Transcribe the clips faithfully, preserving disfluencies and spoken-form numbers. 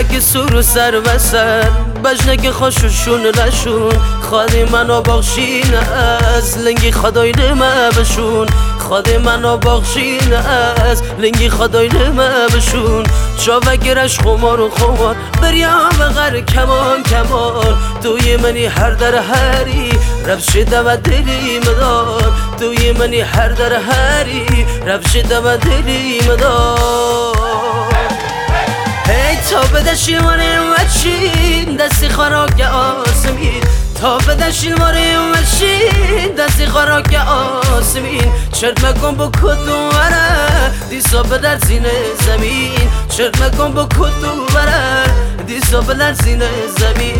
که سور و سر و سر بجنه که خوششون لشون خواهی منو بخشین از لنگی خدای نمه بشون خواهی منو بخشین از لنگی خدای نمه بشون چاوه گرش خمار و خمار بریا بغر کمان کمان توی منی هر در هری رفت شده و دلی مدار توی منی هر در هری رفت شده و دلی مدار هی تا بدشی ماره وچین دستی خراک آسمین تا بدشی ماره وچین دستی خراک آسمین چرت مکن با کدو بره دیسا بدر زین زمین چرت مکن با کدو بره دیسا بدر زین زمین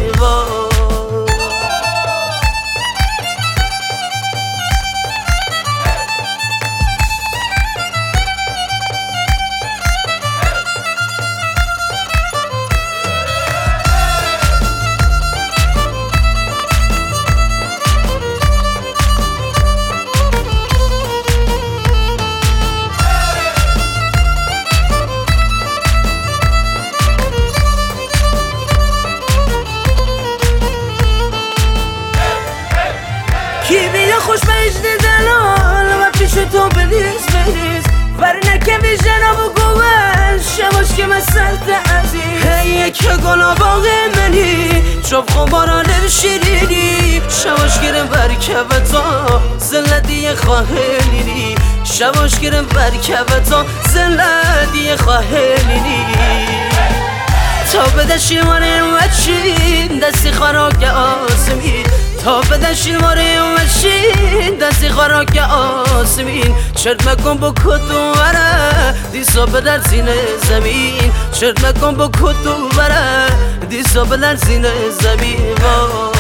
کی بیا خوش بجد دلال و پیش تو بلیز بلیز ورنه که ویژنا بگوه شباش که مسلت عزیز هی که گنا باغ منی چوب خمارا لب شیرینی شباش گرم برکبتا زلدی خواهلینی شباش گرم برکبتا زلدی خواهلینی تا بدشی ماره وچین دستی خراک آسمین تا بدشی ماره وچین دستی خراک آسمین چرت مکن با کدو بره دیسا بدر زین زمین چرت مکن با کدو بره دیسا بدر زین زمین